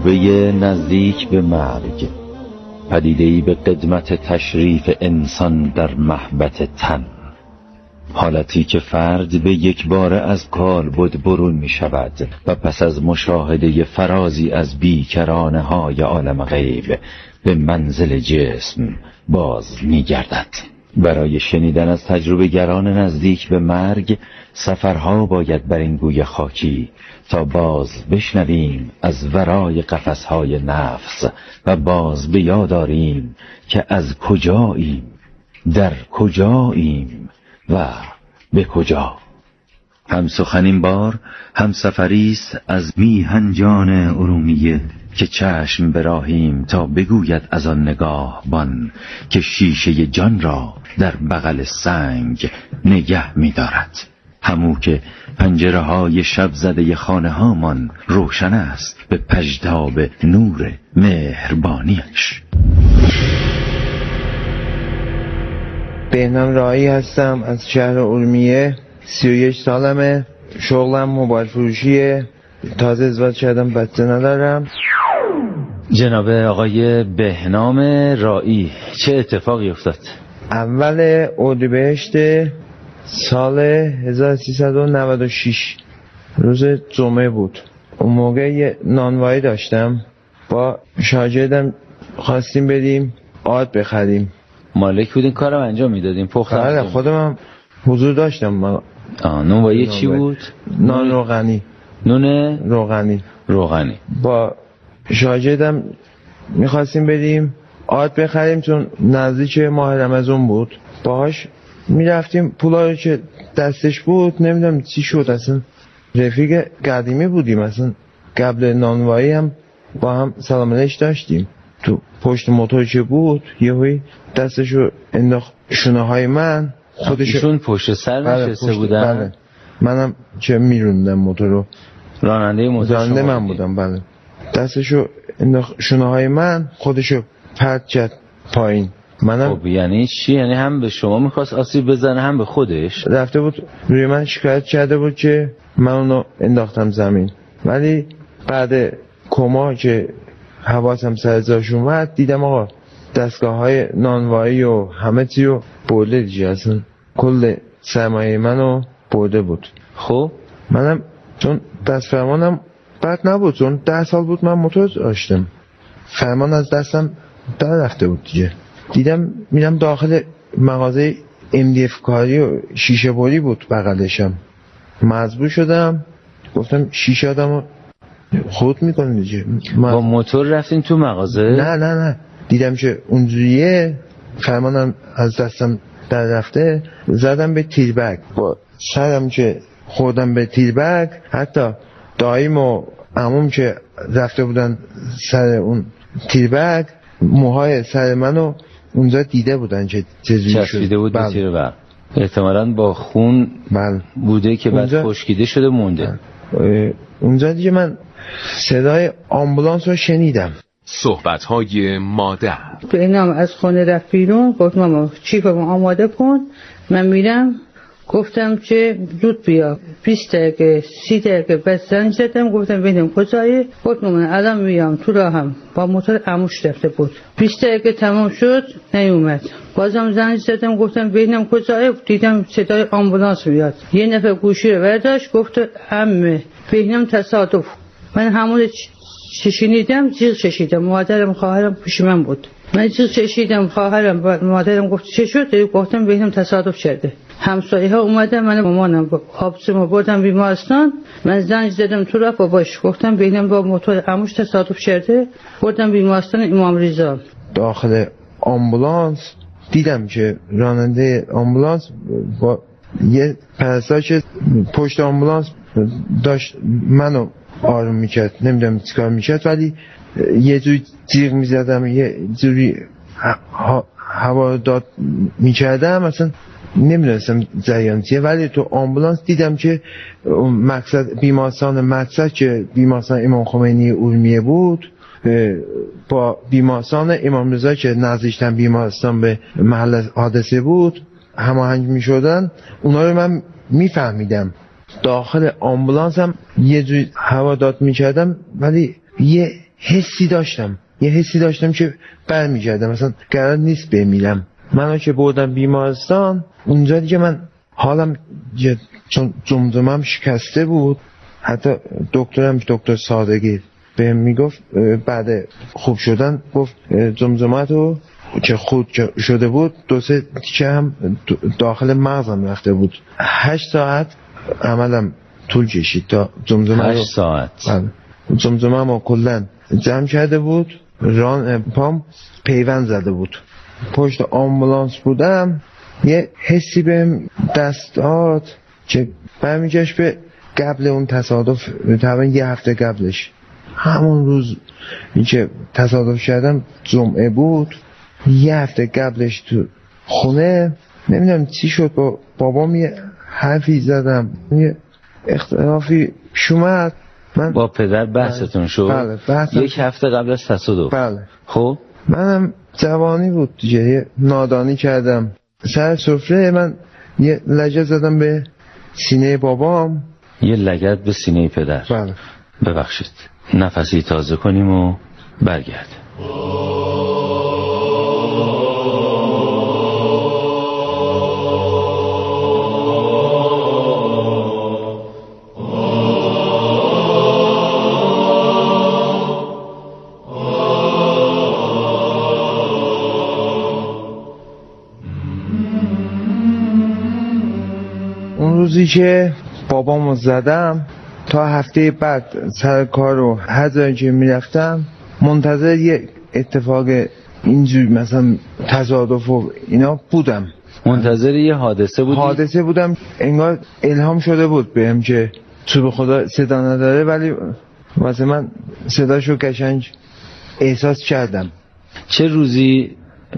تجربه نزدیک به مرگ، پدیده‌ای به قدمت تشریف انسان در محبت تن، حالتی که فرد به یک باره از کالبد برون می شود و پس از مشاهده فرازی از بیکرانه های عالم غیب به منزل جسم باز می گردد. برای شنیدن از تجربه گران نزدیک به مرگ سفرها باید بر این گوی خاکی تا باز بشنویم از ورای قفسهای نفس و باز به یاد آریم که از کجاییم، در کجاییم و به کجا. هم سخن این بار هم سفریست از میهن جان ارومیه که چشم براهیم تا بگوید از آن نگاه بان که شیشه جان را در بغل سنگ نگه می دارد. همو که پنجره های شب زده خانه هامان روشن است به پژداب نور مهربانیش. بهنام رایی هستم از شهر ارومیه. 31 سالمه. شغلم موبایل فروشیه. تازه ازدواج کردم، بچه ندارم. جناب آقای بهنام رایی، چه اتفاقی افتاد؟ اول اردیبهشت سال 1396 روز جمعه بود. اون موقع یه نانوایی داشتم، با شاگردم خواستیم بریم آرد بخریم. مالک بودین کارم انجام میدادیم؟ بله، خودم هم حضور داشتم. نانوایی چی بود؟ نان روغنی. نون روغنی. با شاگردم میخواستیم بریم آرد بخریم چون نزدیک ماه رمضان بود. باهاش میرفتیم، پولا که دستش بود نمیدونم چی شد، اصلا رفیق قدیمی بودیم، اصلا قبل نانوایی هم با هم سلام علیک داشتیم. تو پشت موتور که بود یهویی دستشو انداخت شونه های من. خودشون پشت سر نشسته بودن؟ بله. منم که میروندم موتور رو، راننده موتور من بودم. بله. دستشو انداخت شونه های من، خودشو پرت کرد پایین. منم خب یعنی چی؟ یعنی هم به شما میخواست آسیب بزنه هم به خودش؟ رفته بود روی من شکایت کرده بود که من اونو انداختم زمین، ولی بعد کما که حواسم سر جاش اومد دیدم آقا دستگاه های نانوایی و همه چی رو برده دیگه، اصلا کل سرمایه منو برده بود. خب منم چون دست فرمانم بد نبود، چون 10 سال بود من موتور داشتم، فرمان از دستم در رفته بود دیگه. دیدم میرم داخل مغازه MDF کاری و شیشه بری بود بغلشم، مجبور شدم گفتم شیشه آدمو خود میکنه دیگه. با موتور رفتین تو مغازه؟ نه دیدم که اونجوریه، فرمانم از دستم در رفته، زدم به تیربگ، با سرم که خوردم به تیربگ. حتی داییم و عموم که رفته بودن سر اون تیربگ موهای سر منو اونجا دیده بودن که چجوری شد. بود به تیربگ. احتمالاً با خون بوده که بعد خشکیده شده مونده. اونجا دیگه من صدای آمبولانس رو شنیدم. صحبت‌های مادر. بهنام از خونه رفت بیرون، گفت ماما چیپمو آماده کن من میرم. گفتم که زود بیا. 20 دقیقه 30 دقیقه بعد زنگ زدم، گفتم ببینم کجایی؟ گفت مامان الان میام تو راهم. با موتور عموش رفته بود. 20 دقیقه تمام شد نیومد. بازم زنگ زدم گفتم ببینم کجایی؟ دیدم صدای آمبولانس میاد. یه نفر گوشی رو برداشت گفت عمه ببینم تصادف. من همون شنیدم، جیغ کشیدم. مادرم خواهرم پیش من بود. من جیغ کشیدم، خواهرم مادرم گفت چه شد؟ گفتم ببینم تصادف شده. همسایه ها اومدن، من مامانم آبسمو بردم بیمارستان. من زنگ زدم تو رفت باباش، گفتم ببینم با موتور عموش تصادف شده، بردم بیمارستان امام رضا. داخل آمبولانس دیدم که راننده آمبولانس با یه پرستار که پشت آمبولانس داشت منو آروم میکرد، نمیدونم چیکار میکرد، ولی یه جوری جیغ میزدم، یه جوری هوا داد میکردم، اصلا نمیدونستم جریان چیه. ولی تو آمبولانس دیدم که مقصد بیمارستان مقصد که بیمارستان امام خمینی ارومیه بود با بیمارستان امام رضا که نزدیکترین بیمارستان به محل حادثه بود هماهنگ میشدن. اونا رو من میفهمیدم. داخل آمبولانس هم یه جوری هوا داد میکردم، ولی یه حسی داشتم که برمیگردم، مثلا قرار نیست بمیرم. منو که بردم بیمارستان، اونجا دیگه من حالم چون جمجمه‌ام شکسته بود، حتی دکتر صادقی بهم میگفت بعد خوب شدن، گفت جمجمه‌تو که خود شده بود 2-3 تیکه هم داخل مغزم رفته بود. 8 ساعت عملم طول کشید تا جمجمه 8 ساعت جمجمه‌مو کلا جمع کرده بود، پام پیوند زده بود. پشت آمبولانس بودم، یه حسی بهم دست داد که برمیگشت به قبل اون تصادف، تقریبا یه هفته قبلش. همون روز که تصادف کردم جمعه بود، یه هفته قبلش تو خونه نمیدونم چی شد، با بابام یه حرفی زدم، یه اختلافی شومد. من با پدر بحثتون شد؟ بله، یک هفته قبل از تصادف. بله. خب منم جوانی بود دیگه، یه نادانی کردم. سر سفره من یه لگد زدم به سینه بابام. یه لگد به سینه پدر؟ بله. ببخشید، نفسی تازه کنیم و برگرد. اون روزی که بابامو زدم تا هفته بعد سر کار رو هر جایی که میرفتم منتظر یه اتفاق اینجوری مثلا تصادف و اینا بودم. منتظر یه حادثه بودی؟ حادثه بودم، انگار الهام شده بود بهم که تو به خدا صدا نداره، ولی واسه من صداشو قشنگ احساس کردم. چه روزی؟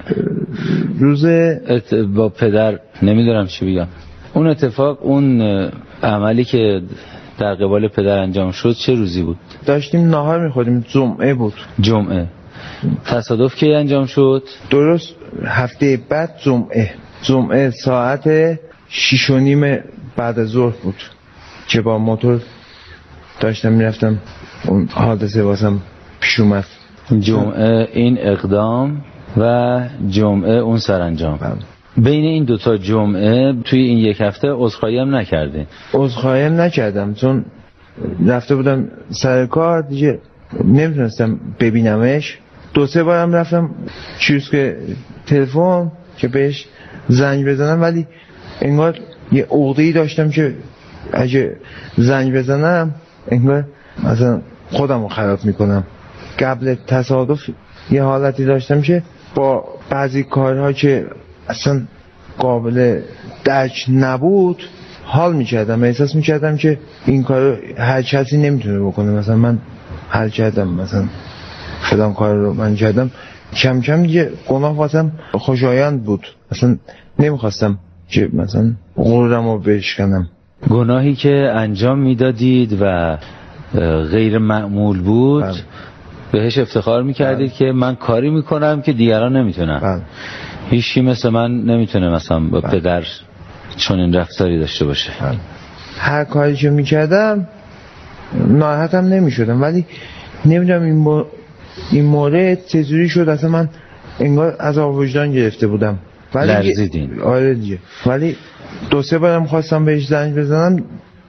روز با پدر نمیدونم چی بگم. اون اتفاق، اون عملی که در قبال پدر انجام شد چه روزی بود؟ داشتیم ناهار میخوریم، جمعه بود. جمعه. تصادف کی انجام شد؟ درست هفته بعد جمعه ساعت 6:30 بعد از ظهر بود که با موتور داشتم میرفتم، اون حادثه واسم پیش اومد. جمعه این اقدام و جمعه اون سرانجام. بین این دوتا جمعه توی این یک هفته عذرخواهی هم نکردی؟ عذرخواهی هم نکردم، چون رفته بودم سر کار دیگه، نمیتونستم ببینمش. 2-3 بارم رفتم که تلفن که بهش زنگ بزنم، ولی انگار یه عقده‌ای داشتم که اگه زنگ بزنم انگار مثلا خودم رو خراب میکنم. قبل تصادف یه حالتی داشتم که با بعضی کارها که اصلا قابل درک نبود حال میکردم، احساس میکردم که این کارو هر کسی نمیتونه بکنه. مثلا من حل کردم، مثلا فلان کار رو من کردم، کم کم دیگه گناه واسم خوشایند بود، اصلا نمیخواستم که مثلا غرورم رو بشکنم. گناهی که انجام میدادید و غیر معمول بود بهش افتخار میکردید که من کاری میکنم که دیگران نمیتونن. هیچی مثل من نمیتونه مثلا با پدر چون این رفتاری داشته باشه. هر کاری که میکردم ناراحتم نمیشدم، ولی نمیدونم این مورد چجوری شد، اصلا من انگار از وجدان گرفته بودم. لرزیدین؟ آره دیگه. ولی 2-3 بارم خواستم بهش زنگ بزنم،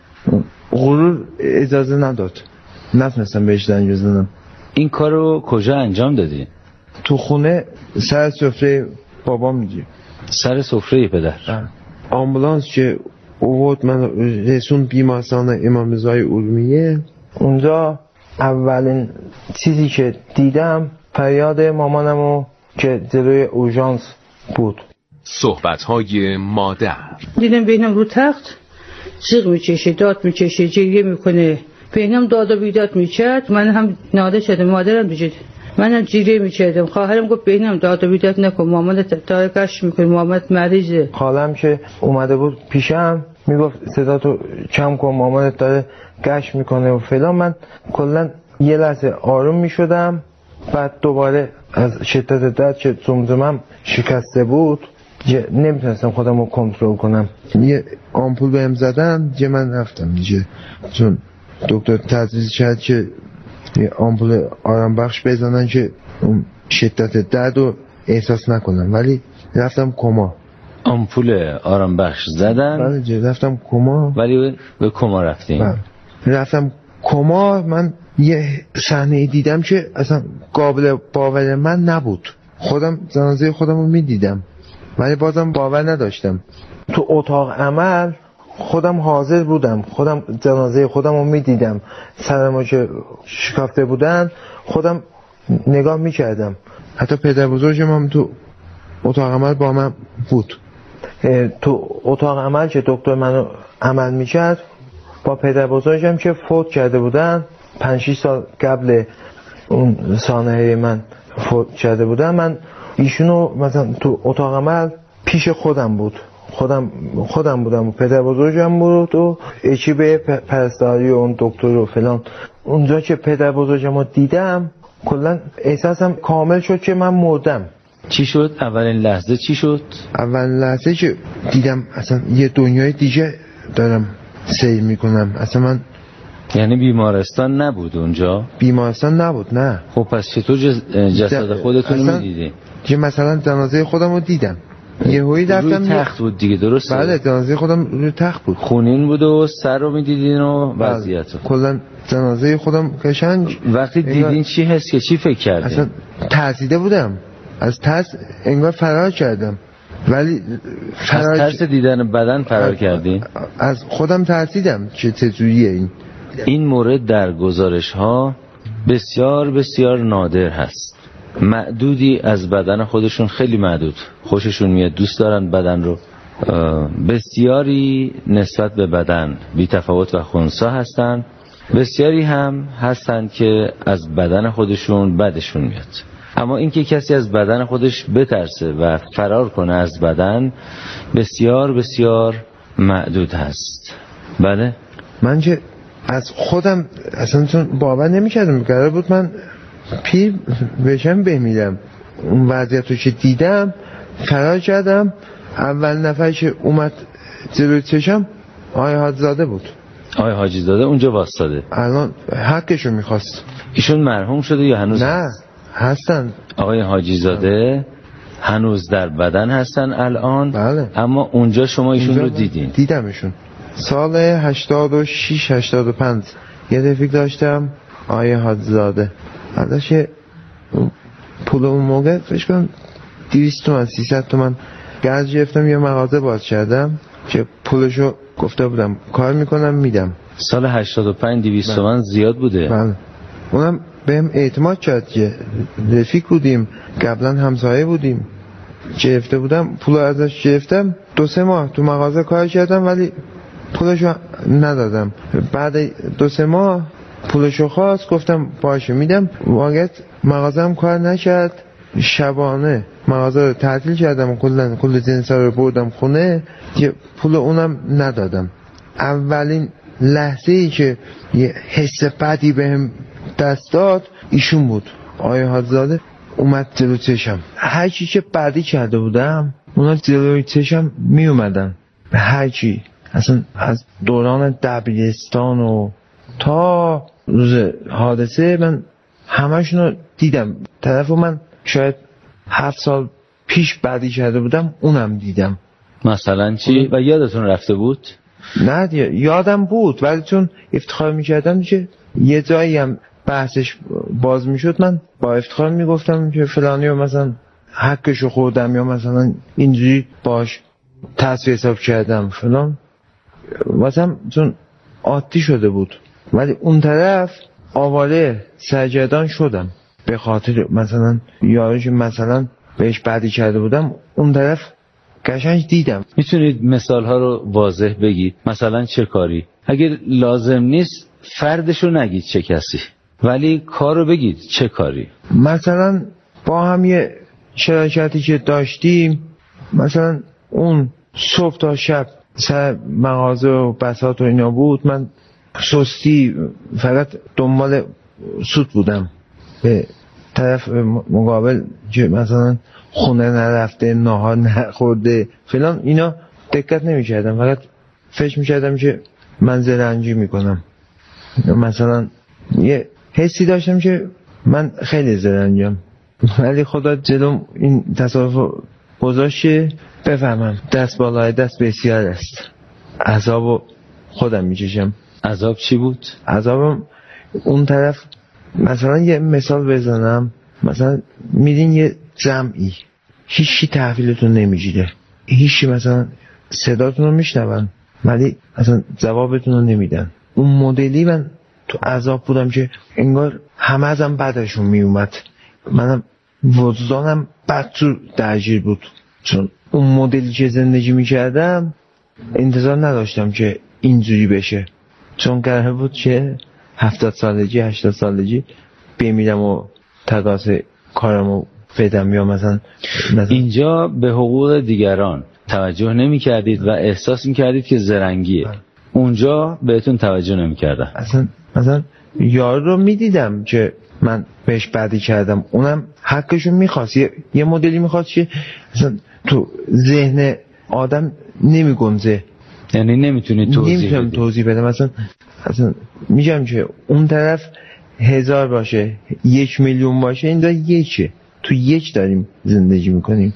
غرور اجازه نداد، نتونستم بهش زنگ بزنم. این کارو کجا انجام دادی؟ تو خونه سر سفره بابام دیگه. سر سفره پدر؟ آمبولانس که اوورد من رسون بیمارستان امام رضای ارومیه، اونجا اولین چیزی که دیدم فریاد مامانمو که جلوی اورژانس بود. صحبت‌های مادر. دیدم بینم رو تخت جیغ میکشه، داد میکشه، جریه میکنه. بینم داد و بیداد میکرد، من هم ناله شدم، مادرم دیگه منم جیره میکردم. خواهرم گفت بینم داد و بیداد نکن، مامانت داره گشت میکنه، مامانت مریضه. خالم که اومده بود پیشم میگفت صدا تو کم کن، مامانت داره گشت میکنه و فلان. من کلا یه لحظه آروم میشدم، بعد دوباره از شدت درد که زمزمم شکسته بود نمیتونستم خودم رو کنترل کنم. یه آمپول بهم زدن، من رفتم دیگه، چون دکتر تجویز کرد که یه آمپول آرام بخش بزنن که اون شدت درد رو احساس نکنم، ولی رفتم کما. آمپول آرام بخش زدن؟ بله رفتم کما. ولی به کما رفتیم؟ بله رفتم کما. من یه صحنه دیدم که اصلا قابل باور من نبود. خودم جنازه خودم رو میدیدم ولی بازم باور نداشتم. تو اتاق عمل خودم حاضر بودم، خودم جنازه خودم رو میدیدم، سرمو که شکافته بودن خودم نگاه میکردم. حتی پدر بزرگم هم تو اتاق عمل با من بود. تو اتاق عمل که دکتر منو عمل میکرد با پدر بزرگم که فوت کرده بودن 5-6 سال قبل اون سانحه من فوت کرده بودن، من ایشونو مثلا تو اتاق عمل پیش خودم بود، خودم بودم و پدر بزرگم بود و اکیپ پرستاری و اون دکتر و فلان. اونجا که پدر بزرگم رو دیدم کلا احساسم کامل شد که من مردم. چی شد؟ اولین لحظه چی شد؟ اولین لحظه که دیدم اصلا یه دنیای دیگه دارم سیر میکنم. اصلا من یعنی بیمارستان نبود اونجا؟ بیمارستان نبود نه. خب پس چطور جسد خودتون رو میدیدی؟ که مثلا جنازه خودم رو دیدم یهویی رفتم روی تخت بود دیگه، درسته؟ بله جنازه خودم روی تخت بود، خونین بود و سر رو میدیدین و وضعیت رو کلا جنازه خودم قشنگ. وقتی دیدین چی حس که چی فکر کردین؟ اصلا ترسیده بودم، از ترس انگار فرار کردم. ولی از ترس دیدن بدن فرار کردین؟ از خودم ترسیدم که چجوریه این مورد در گزارش ها بسیار بسیار نادر هست. معدودی از بدن خودشون، خیلی معدود خوششون میاد، دوست دارن بدن رو. بسیاری نسبت به بدن بی تفاوت و خنثی هستن، بسیاری هم هستن که از بدن خودشون بدشون میاد. اما اینکه کسی از بدن خودش بترسه و فرار کنه از بدن بسیار بسیار معدود هست. بله من که از خودم اصلا چون باور نمی‌کردم، قرار بود من پیر بشم بمیرم. اون وضعیت رو که دیدم فرار کردم. اول نفر که اومد جلوی چشم آقای حاجی‌زاده بود. آقای حاجی‌زاده اونجا واسطاده، الان حقشو میخواست. ایشون مرحوم شده یا هنوز؟ نه هستن. آقای حاجی‌زاده هنوز در بدن هستن الان؟ بله. اما اونجا شما ایشون رو دیدین؟ دیدمشون سال 86-85 یه رفیق داشتم آقای حاجی‌زاده. ازش پول اون موقع فکر کنم 200 تومن 300 تومن گرز گرفتم، یه مغازه باز کردم که پولشو گفته بودم کار میکنم میدم. سال 85 200 تومن زیاد بوده. بله. اونم بهم اعتماد کرد که رفیق بودیم، قبلا همسایه بودیم. گرفته بودم پول ازش، گرفتم 2-3 ماه تو مغازه کار کردم ولی پولشو ندادم. بعد 2-3 ماه پولشو خواست، گفتم باشه میدم. واقعا مغازه هم کار نکرد. شبانه مغازه رو تعطیل کردم، کل جنسا رو بردم خونه، که پول اونم ندادم. اولین لحظه ای که یه حس بدی بهم دست داد ایشون بود. آقای حاجی‌زاده اومد جلو چشم، هر چی که بعدی کرده بودم اونا جلوی چشم می اومدن. هر چی، اصلا از دوران دبیرستان و تا روز حادثه من همشونو دیدم. طرفو من شاید 7 سال پیش بعدی کرده بودم اونم دیدم. مثلا چی؟ و یادتون رفته بود؟ نه یادم بود ولی چون افتخار میکردم که یه جایی هم بحثش باز میشد من با افتخار میگفتم که فلانی رو مثلا حقشو خوردم یا مثلا اینجوری باش تصفیه حساب کردم فلان، مثلا چون عادی شده بود. ولی اون طرف آواره سرگردان شدم به خاطر مثلا یارو که مثلا بهش بعدی کرده بودم، اون طرف قشنگ دیدم. میتونید مثال ها رو واضح بگید؟ مثلا چه کاری؟ اگر لازم نیست فردشو نگید چه کسی، ولی کارو بگید چه کاری. مثلا با هم یه شراکتی که داشتیم، مثلا اون صبح تا شب سر مغازه و بساط و اینا بود، من سستی فقط دنبال سود بودم. به طرف مقابل که مثلا خونه نرفته، ناهار نخورده فلان، اینا دقت نمی کردم. فقط فکر می کردم که من زرنگی می کنم. مثلا یه حسی داشتم که من خیلی زرنگم، ولی خدا جلوم این تصادف گذاشت که بفهمم دست بالای دست بسیار است. عذابو خودم میکشم. عذاب چی بود؟ عذابم اون طرف، مثلا یه مثال بزنم، مثلا میرین یه جمعی، هیچی تحویلتون نمیگیره، هیچی مثلا صداتون رو میشنون ولی اصلا جوابتون رو نمیدن. اون مدلی من تو عذاب بودم که انگار همه ازم بعدشون میومد، منم وجدانم بد تو درگیر بود، چون اون مدلی که زندگی میکردم انتظار نداشتم که اینجوری بشه، چون قرار بود که 70 سالگی 80 سالگی بمیرم و تقاض کارمو بدم، یا مثلا اینجا به حقوق دیگران توجه نمی کردید و احساس می کردید که زرنگیه. اونجا بهتون توجه نمی کردن. اصلا مثلا یار رو می دیدم که من بهش بدی کردم، اونم حقشو میخواست، یه مدلی میخواست که اصلا تو ذهن آدم نمی گنزه، یعنی نمیتونی توضیح بدم. اصلا میگم که اون طرف 1000 باشه 1,000,000 باشه، این دا یکه، تو یک داریم زندگی میکنیم.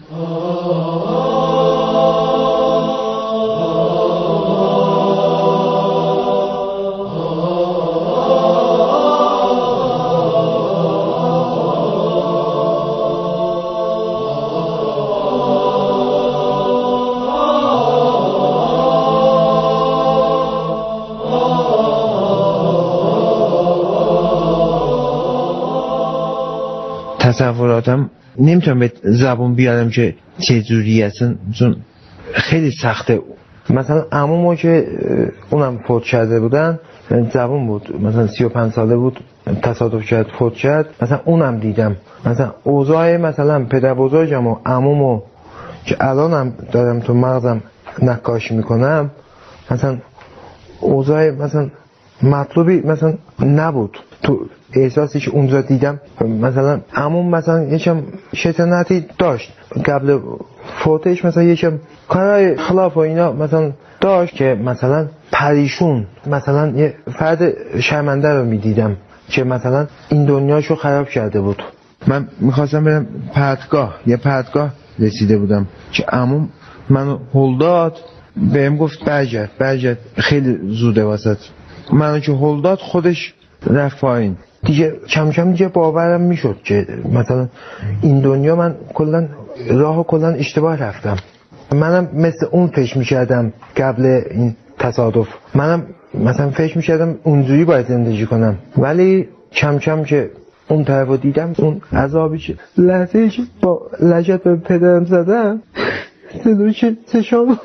تصوراتم نمیتونم به زبون بیارم که چه جوری هستن، چون خیلی سخته. مثلا عمومو که اونم فوت کرده بودن، زبون بود، مثلا 35 ساله بود، تصادف کرد فوت کرد. مثلا اونم دیدم، مثلا اوضاع مثلا پدر بزرگم و عمومو که الانم دارم تو مغزم نقاشی میکنم، مثلا اوضاع مثلا مطلوبی مثلا نبود تو احساسی که اونجا دیدم. مثلا عموم مثلا یکم شیطنتی داشت قبل فوتش، مثلا یکم کارهای خلاف و اینا مثلا داشت که مثلا پریشون، مثلا یه فرد شرمنده رو میدیدم که مثلا این دنیاشو خراب کرده بود. من میخواستم برم پرتگاه، یه پرتگاه رسیده بودم که عموم منو هل داد، بهم گفت برگرد خیلی زوده واسط. منو که هل داد خودش رفت پایین. دیگه کم کم دیگه باورم میشد که مثلا این دنیا من کلا راهو کلا اشتباه رفتم. منم مثل اون فکر میکردم قبل این تصادف، منم مثلا فکر میکردم اونجوری باید زندگی کنم، ولی کم کم که اون طرفو دیدم، اون عذابی که لحظه‌ای که با لجت به پدرم زدم، صدای چشام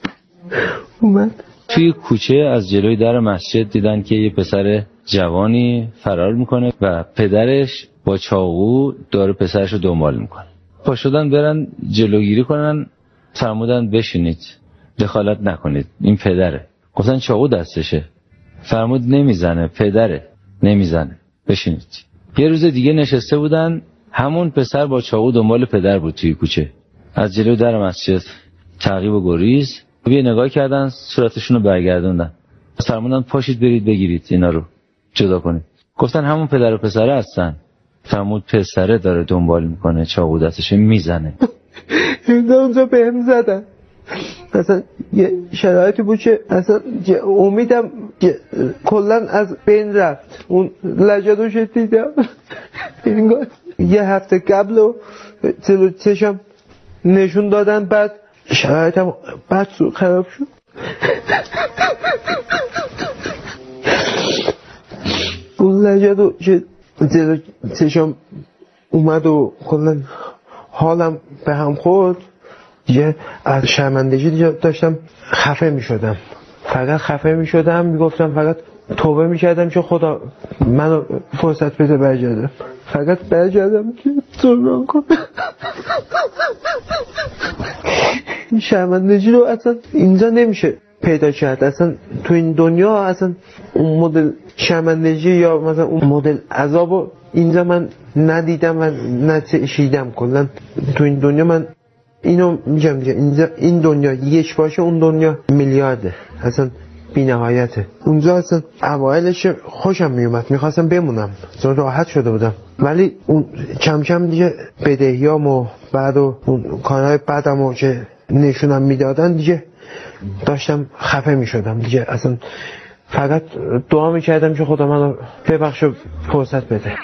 اومد. توی کوچه از جلوی در مسجد دیدن که یه پسر جوانی فرار میکنه و پدرش با چاقو داره پسرش رو دنبال میکنه. پا شدن برن جلوگیری کنن، فرمودن بشینید، دخالت نکنید، این پدره. گفتن چاقو دستشه، فرمود نمیزنه، پدره، نمیزنه، بشینید. یه روز دیگه نشسته بودن، همون پسر با چاقو دنبال پدر بود توی کوچه. از جلوی در مسجد تعقیب و گریز یه نگاه کردن، صورتشون رو برگردوندن، فرمودن پاشید برید بگیرید اینا رو جدا کنید. گفتن همون پدر و پسره هستن. فرمود پسره داره دنبال میکنه، چاقو دستشه میزنه. اونجا بهم زدن. اصلا یه شرایطی بود که اصلا امیدم کلا از بین رفت. اون لجدوش دیدم انگار یه هفته قبل و جلو چشم نشون دادن، بعد شرایطم بعد خراب شد. اون لجدو که جلو چشم اومد و کلا حالم به هم خورد، دیگه از شرمندگی دیگه داشتم خفه می شدم، فقط خفه می شدم، می گفتم فقط توبه می کردم که خدا منو فرصت بده برگردم، فقط برگردم که توبه کنم. این شرمندگی رو اصلا اینجا نمیشه پیدا کرد، اصلا تو این دنیا اصلا اون مدل شرمندگی یا مثلا اون مدل عذابو اینجا من ندیدم و نچشیدم. کلا تو این دنیا من اینو میگم دیگه، اینجا این دنیا یک باشه اون دنیا میلیارده، اصلا بی‌نهایته. اونجا اصلا اوایلش خوشم میومد، میخواستم بمونم چون راحت شده بودم، ولی اون کم کم دیگه بدهیامو بعد و اون کارهای بعدمو که نشونم میدادن دیگه داشتم خفه میشدم دیگه. اصلا فقط دعا میکردم که خدا منو ببخشه و فرصت بده.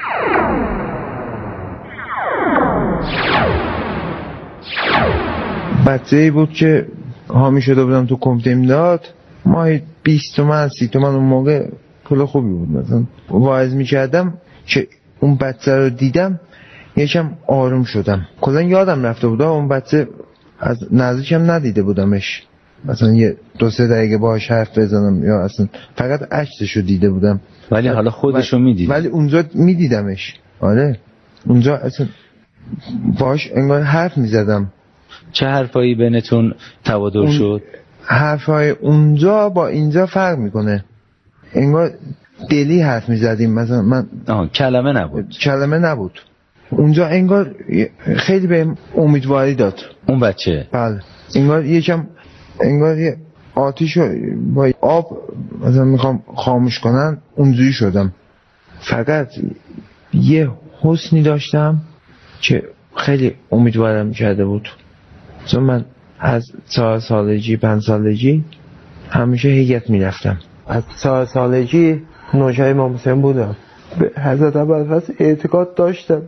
بچه‌ای بود که حامی شده بودم تو کمیته امداد، ماهی 20 تومن 30 تومن اون موقع پول خوبی بود. مثلا واعظ میکردم که اون بچه رو دیدم یکم آروم شدم. کلا یادم رفته بود اون بچه، از نزدیکم ندیده بودمش، مثلا یه 2-3 دقیقه باهاش حرف بزنم یا اصلا فقط عکسشو دیده بودم. ولی حالا خودشو میدید؟ ولی اونجا میدیدمش. آره اونجا اصلا باهاش انگار حرف میزدم. چه حرفایی بینتون تبادل شد؟ حرفای اونجا با اینجا فرق میکنه، انگار دلی حرف میزدیم. مثلا من کلمه نبود اونجا، انگار خیلی به امیدواری داد اون بچه. بله انگار یه آتیشو با آب مثلا میخوام خاموش کنن اونجوری شدم. فقط یه حسنی داشتم که خیلی امیدوارم کرده بود، چون من از 4 سالگی 5 سالگی همیشه هیئت میرفتم. از 4 سالگی نوشه امام حسین بودم، به حضرت ابوالفضل اعتقاد داشتم،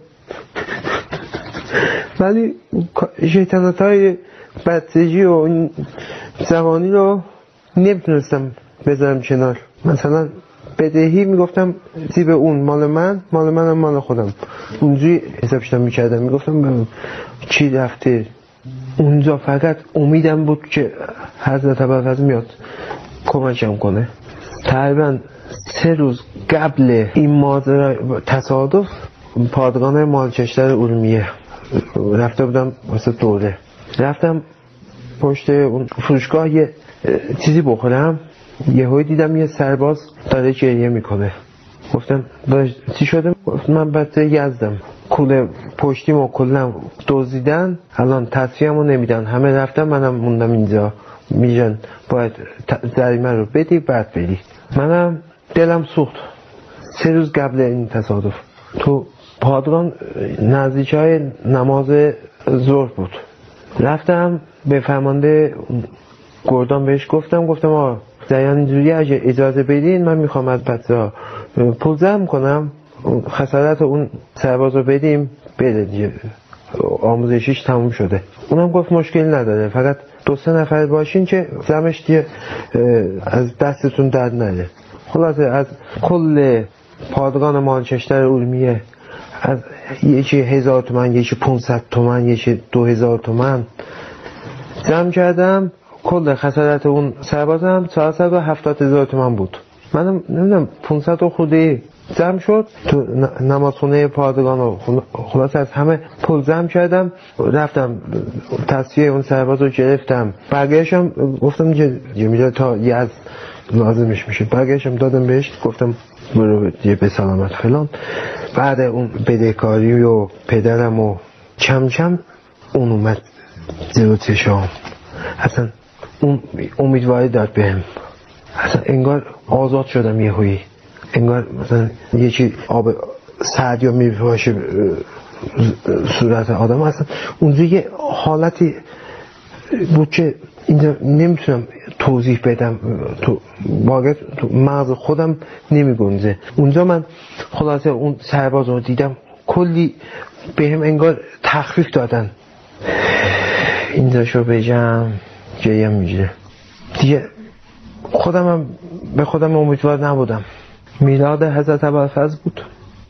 ولی شیطنت‌های بچگی و این جوانی رو نمیتونستم بذارم کنار. مثلا بدهی میگفتم زیب اون مال منم مال خودم، اونجوری حسابشم میکردم. میگفتم چی رفته اونجا، فقط امیدم بود که حضرت ابوالفضل میاد کمکم کنه. تقریبا 3 روز قبل این ماجرا تصادف پادگان مالچشتر ارومیه رفته بودم واسه دوره، رفتم پشت اون فروشگاه یه چیزی بخورم، یهو دیدم یه سرباز داره گریه میکنه. گفتم چی شده؟ من بچه یزدم، کوله پشتیمو کلا دزدیدن، الان تصفیه‌مو نمیدن، همه رفتن منم موندم اینجا، میگن باید جریمه رو بدی بعد بری. منم دلم سوخت. 3 روز قبل این تصادف تو پادگان نزدیکای نماز ظهر بود، رفتم به فرمانده گردان بهش گفتم آقا جریان اینجوری اگه اجازه بدین من میخوام از بچه‌ها پول جمع کنم، خسارت اون سرباز رو بدیم بره دیگه، آموزشیش تموم شده. اونم گفت مشکلی نداره، فقط 2-3 نفر باشین که جمعش دیگه از دستتون درد نره. خلاصه از کل پادگان مالچشتر ارومیه از یکی 1000 تومان، یکی 500 تومان، یکی 2000 تومان جمع کردم. کل خسارت اون سربازم 470,000 تومان بود. منم نمیدونم 500 خورده جمع شد تو نمازخونه پادگان و خلاص از همه پول جمع کردم. رفتم تصفیه اون سرباز رو گرفتم، برگشتم گفتم که میشه تا یزد لازمش میشه، برگشتم دادم بهش گفتم برو به سلامت فلان. بعد اون بدهکاری و پدرم و کم کم اون اومد جلو چشام، اصلا اون امیدواری داد بهم، اصلا انگار آزاد شدم یهویی، انگار مثلا یکی آب سرد یا میپاشه صورت آدم. اصلا اونجا یه حالتی بود که اینجا نمیتونم توضیح بدم، تو واقعا تو مغز خودم نمیگنجه. اونجا من خلاصه اون سرباز رو دیدم، کلی بهم انگار تخفیف دادن. اینجا شو بگم گریم میگیره دیگه. خودم هم به خودم امیدوار نبودم. میلاد حضرت ابوالفضل بود.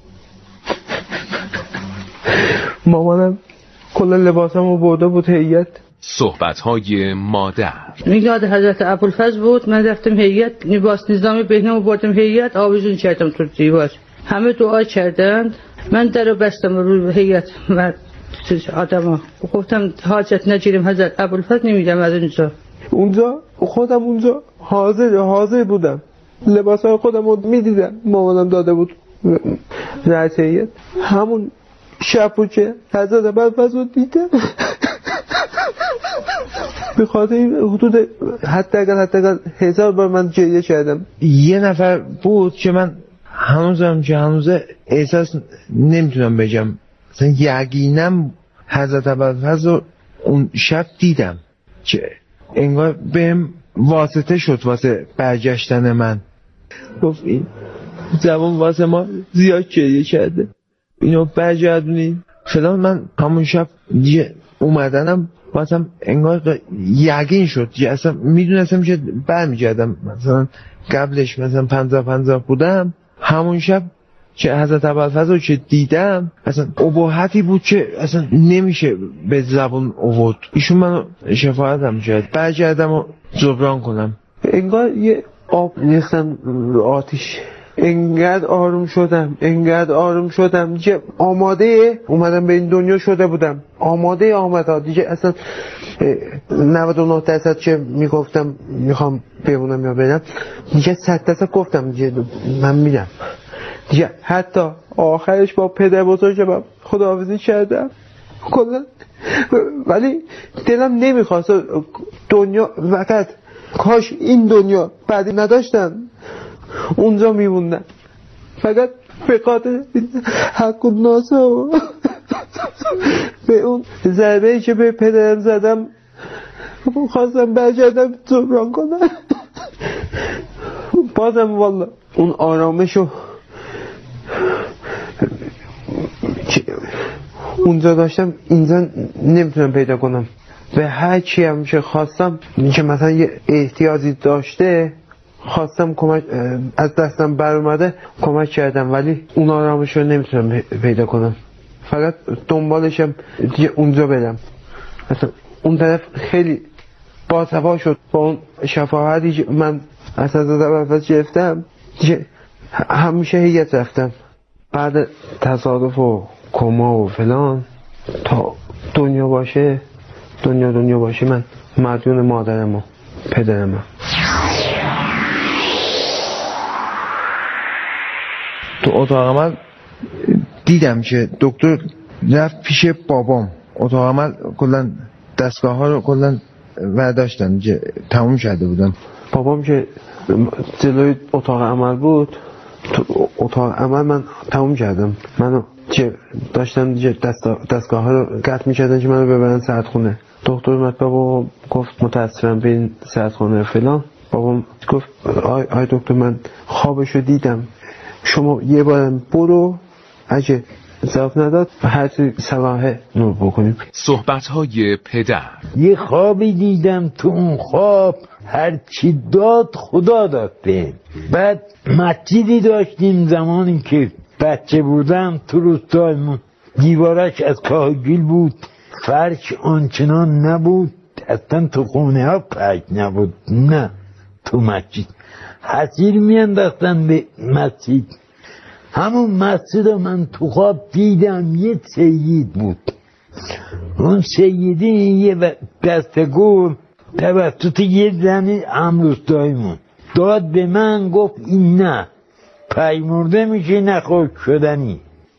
مامانم کل لباسمو برده بود هیئت. صحبت‌های مادر. میلاد حضرت ابوالفضل بود، من رفتم هیئت، لباس نظامی بهنامو بردم هیئت، آویزون کردم تو دیوار، همه دعا کردند، من درو بستم روی هیئت و آدما گفتم حاجت نگیریم حضرت ابوالفضل نمیدم از اونجا خودم اونجا حاضر بودم، لباسای خودم رو میدیدم، مامانم داده بود رئیس هیئت. همون شب بود که حضرت ابوالفضل رو دیدم به خاطر این حدود حداقل 1000 بار من گریه کردم. یه نفر بود که من هنوز احساس نمیتونم بگم، مثلا یقینم حضرت ابوالفضل اون شب دیدم که انگار بهم واسطه شد واسه برگشتن من. گفت این زبان واسه ما زیاد گریه کرده، اینو برگردونی فلان. من همون شب دیگه اومدنم واسم انگار یقین شد، اصلا میدونستم که برمیگردم. مثلا قبلش مثلا 50 بودم، همون شب که حضرت ابوالفضل که دیدم اصلا اباحتی بود که اصلا نمیشه به زبان آورد. ایشون منو شفاعتم کرد برگردم و جبران کنم. انگار یه آب ریختم آتیش. انقدر آروم شدم دیگه، آماده اومدم به این دنیا شده بودم، آماده دیگه. اصلا 99% که میگفتم میخوام بمونم یا برم، دیگه 100% گفتم دیگه من میرم دیگه. حتی آخرش با پدر بزرگم خداحافظی کردم کلا، ولی دلم نمیخواست دنیا، فقط کاش این دنیا بعدی نداشتن، اونجا میموندن. فقط به خاطر حق و ناسه و به اون ضربه‌ای که به پدرم زدم خواستم برگردم جبران کنم. بازم والا اون آرامشو اونجا داشتم، اینجا نمیتونم پیدا کنم. به هر چی هم که خواستم که مثلا یه احتیاجی داشته خواستم کمک، از دستم بر اومده کمک کردم، ولی اون آرامش رو نمیتونم پیدا کنم. فقط دنبالشم دیگه اونجا برم. مثلا اون طرف خیلی باصفا شد با اون شفاعتی من از حضرت ابوالفضل گرفتم دیگه. همیشه هیئت رفتم بعد تصادف و کما و فلان، تا دنیا باشه من مدیون مادرم و پدرم. تو اتاق عمل دیدم که دکتر رفت پیش بابام. اتاق عمل کلا دستگاه ها رو کلا برداشتن که تموم شده بودن. بابام که جلوی اتاق عمل بود، تو اتاق عمل من تموم کردم. منو که داشتم دستگاه ها رو قطع می‌کردن که منو ببرن سردخونه. دکتر اومد بابا گفت متاسفم به این سردخونه فلان. بابام گفت آی دکتر من خوابشو دیدم، شما یه بارم برو، اگه جواب نداد هر چی صلاحه نور بکنیم. صحبت‌های پدر. یه خوابی دیدم، تو اون خواب هر چی داد خدا داد به. بعد مسجدی داشتیم زمانی که بچه بودم تو روستایمون، دیوارش از کاهگل بود، فرش آنچنان نبود، اصلا تو خونه ها پاک نبود، نه تو مسجد حسیر میانداختن به مسجد. همون مسجد من تو خواب دیدم یه سید بود. اون سیدی یه دستگور توسط یه زنی امروستایمون داد به من، گفت این نه پیمرده میشه نه خوش شدنی،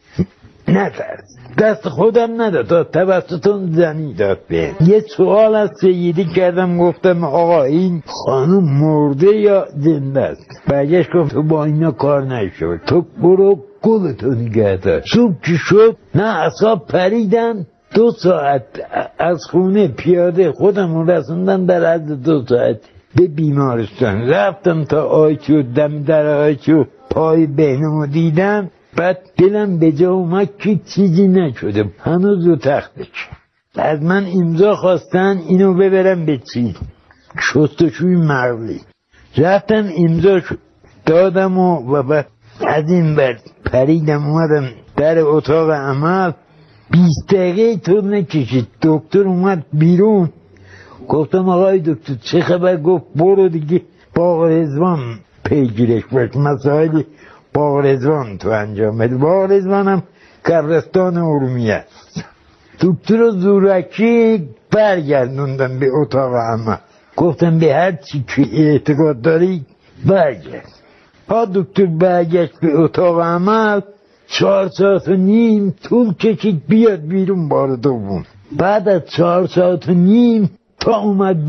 نترس. دست خودم نداد، توسط اون زنی داد به. یه سوال از سیدی کردم، گفتم آقا این خانم مرده یا زنده است؟ برگشت گفت تو با اینا کار نشد، تو برو گلتو نگه دار. صبح که شد نه اصحاب پریدن، 2 ساعت از خونه پیاده خودمون رسوندن در از 2 ساعت به بیمارستان. رفتم تا آیچو، دم در آیچو پای بهنمو دیدم. بعد دلم به جا اومد که چیزی نشده، هنوز رو تختش. از من امضا خواستن اینو ببرم به چیز شستشوی مغزی. رفتم امضا دادم و بعد از این بر پریدم اومدم در اتاق عمل. 20 دقیقه طول نکشید، دکتر اومد بیرون. گفتم آقای دکتر چه خبر؟ گفت برو دیگه باغ رضوان پیگیرش باش، مسائل باغ رضوان تو انجام بده. باغ رضوان هم قبرستان ارومیه است. دکتر رو زورکی برگردوندم به اتاق عمل. گفتم به هر چی که اعتقاد داری برگرد. دکتر برگشت به اتاق عمل. 4 ساعت و نیم طول کشید بیاد بیرون بار دوم. بعد از 4 ساعت و نیم تا اومد